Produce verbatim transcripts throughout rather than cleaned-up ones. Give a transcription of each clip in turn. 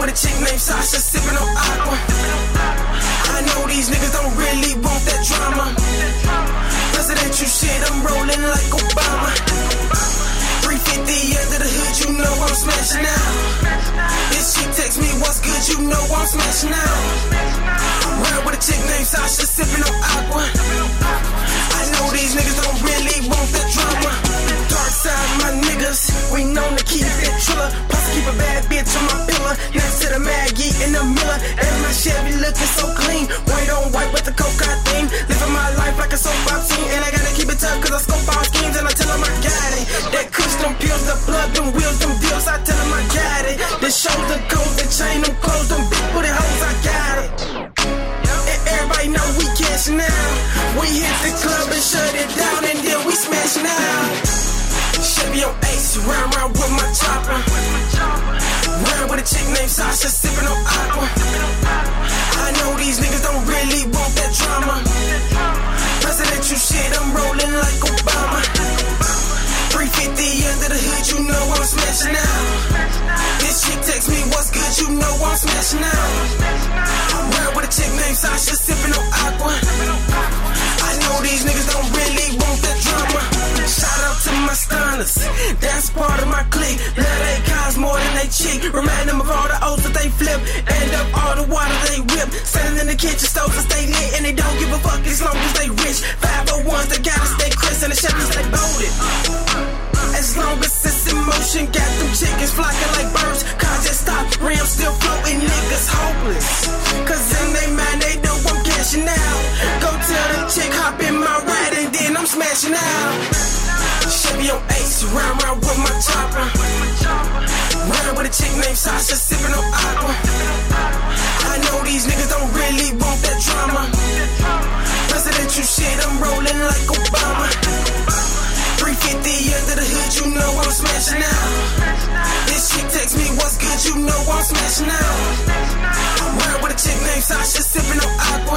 with a chick named Sasha, sipping on aqua. I know these niggas don't really want that drama. Presidential shit, I'm rolling like Obama. three fifty under the hood, you know I'm smashing out. If she text me what's good, you know I'm smashing out. Ride with a chick named Sasha, sipping on aqua. I know these niggas don't really want that drama. Dark side, my niggas, we known to keep it triller. Plus keep a bad bitch on my pillar, next to the Maggie in the Miller. And my Chevy looking so clean, white on white with the coca theme. Living my life like a soap opera scene, and I gotta keep it tough cause I scope out schemes. And I tell them I got it. That kush, them pills, the plug, them wheels, them deals, I tell them I got it. The shoulder coat, the chain, them clothes, them big booty hoes, I got it. And everybody know we cashing out. We hit the club and shut it down, and then we smashing out. Chevy on Ace, round round with my chopper. Round with a chick named Sasha, sipping on aqua. I know these niggas don't really want that drama. Presidential shit, I'm rolling like Obama. three fifty under the hood, you know I'm smashing out. This chick text me what's good, you know I'm smashing out. Round with a chick named Sasha, sipping on aqua. I know these niggas don't really want that drama. Shout out to my stunners, that's part of my clique. Love they cars more than they cheek. Remind them of all the O's that they flip, and of all the water they whip. Standing in the kitchen stoves to stay lit, and they don't give a fuck as long as they rich. five oh ones that gotta stay crisp, and the Chevys they bolded. As long as it's in motion, got them chickens flocking like birds. Cars just stop, rims still floating, niggas hopeless. Cause in they mind they know I'm cashing out. Go tell the chick hop in my ride and then I'm smashing out. Chevy on Ace, round round with my chopper. Round with a chick named Sasha, sipping on aqua. I know these niggas don't really want that drama. Presidential shit, I'm rolling like Obama. three fifty under the hood, you know I'm smashing out. This chick text me what's good, you know I'm smashing out. Round with a chick named Sasha, sipping on aqua.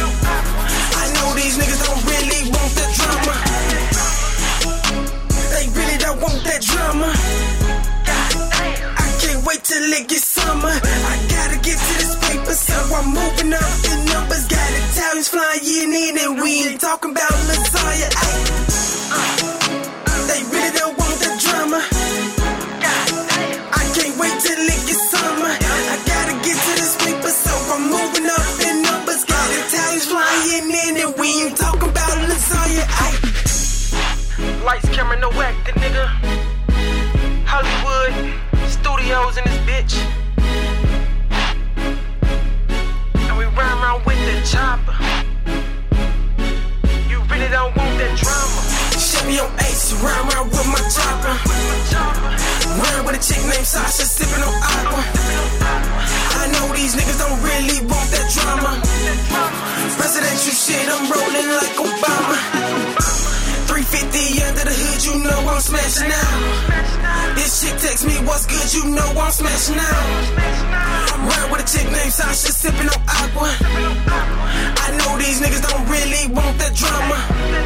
I know these niggas don't really want that drama. They really don't want that drama. I can't wait till it gets summer. I gotta get to this paper, so I'm moving up the numbers. Got Italians flying in, and we ain't talking about lasagna. Ay. They really don't want that drama. I can't wait till it gets summer. I gotta get to this paper, so I'm moving up in numbers. Got Italians flying in, and we ain't talking about lasagna. Ay. Lights, camera, no acting, nigga. Hollywood Studios in this bitch. And we ride around with the chopper. You really don't want that drama. Chevy on Ace, round round with my chopper. Round with a chick named Sasha, sipping on aqua. I know these niggas don't really want that drama. Presidential shit, I'm rolling like Obama. three fifty under the hood, you know I'm smashing out. This chick text me what's good, you know I'm smashing out. Round with a chick named Sasha, sipping on aqua. I know these niggas don't really want that drama.